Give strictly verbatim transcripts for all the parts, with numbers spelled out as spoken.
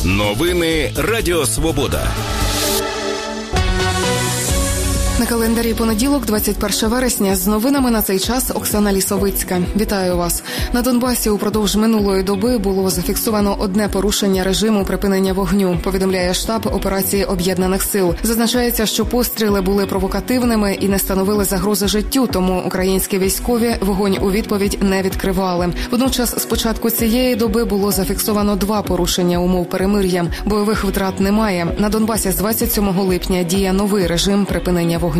Новини Радіо Свобода. На календарі понеділок, двадцять перше вересня. З новинами на цей час Оксана Лісовицька. Вітаю вас. На Донбасі упродовж минулої доби було зафіксовано одне порушення режиму припинення вогню, повідомляє штаб операції Об'єднаних сил. Зазначається, що постріли були провокативними і не становили загрози життю, тому українські військові вогонь у відповідь не відкривали. Водночас з початку цієї доби було зафіксовано два порушення умов перемир'я. Бойових втрат немає. На Донбасі з двадцять сьомого липня діє новий режим припинення вогню.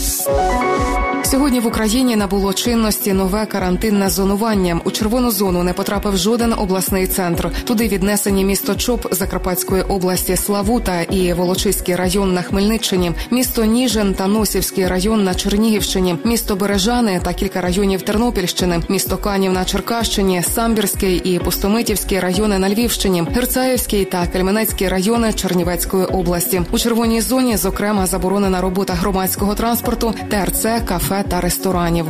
Сьогодні в Україні набуло чинності нове карантинне зонування. У червону зону не потрапив жоден обласний центр. Туди віднесені місто Чоп Закарпатської області, Славута і Волочиський район на Хмельниччині, місто Ніжин та Носівський район на Чернігівщині, місто Бережани та кілька районів Тернопільщини, місто Канів на Черкащині, Самбірський і Пустомитівський райони на Львівщині, Герцаївський та Кельменецький райони Чернівецької області. У червоній зоні, зокрема, заборонена робота громадського транспорту, ТРЦ, кафе та ресторанів.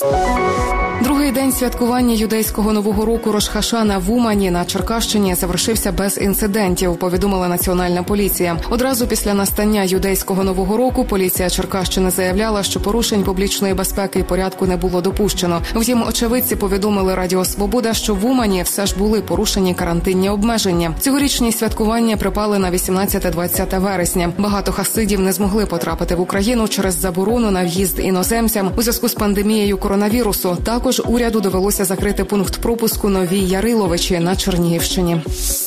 Другий день святкування юдейського Нового року Рош ха-Шана в Умані на Черкащині завершився без інцидентів, повідомила Національна поліція. Одразу після настання юдейського Нового року поліція Черкащини заявляла, що порушень публічної безпеки і порядку не було допущено. Втім, очевидці повідомили Радіо Свобода, що в Умані все ж були порушені карантинні обмеження. Цьогорічні святкування припали на вісімнадцяте-двадцяте вересня. Багато хасидів не змогли потрапити в Україну через заборону на в'їзд іноземцям у зв'язку з пандемією коронавірусу. Також уряду довелося закрити пункт пропуску Нові Яриловичі на Чернігівщині.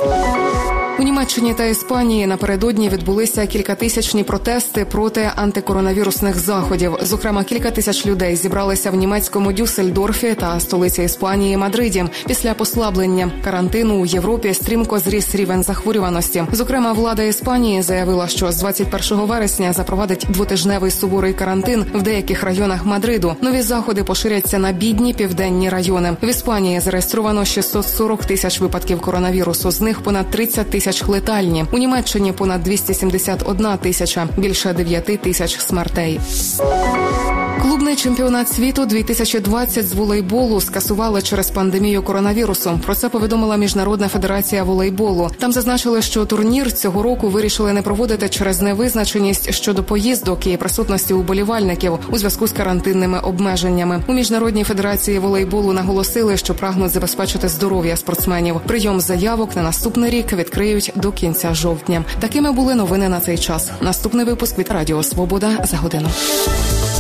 У Німеччині та Іспанії напередодні відбулися кількатисячні протести проти антикоронавірусних заходів. Зокрема, кілька тисяч людей зібралися в німецькому Дюссельдорфі та столиці Іспанії Мадриді. Після послаблення карантину у Європі стрімко зріс рівень захворюваності. Зокрема, влада Іспанії заявила, що з двадцять першого вересня запровадить двотижневий суворий карантин в деяких районах Мадриду. Нові заходи поширяться на бідні південні райони. В Іспанії зареєстровано шістсот сорок тисяч випадків коронавірусу, з них понад тридцять тисяч летальні. У Німеччині понад двісті сімдесят одна тисяча, більше дев'ять тисяч смертей. Клубний чемпіонат світу дві тисячі двадцять з волейболу скасували через пандемію коронавірусу. Про це повідомила Міжнародна федерація волейболу. Там зазначили, що турнір цього року вирішили не проводити через невизначеність щодо поїздок і присутності уболівальників у зв'язку з карантинними обмеженнями. У Міжнародній федерації волейболу наголосили, що прагнуть забезпечити здоров'я спортсменів. Прийом заявок на наступний рік відкриють до кінця жовтня. Такими були новини на цей час. Наступний випуск від Радіо Свобода за годину.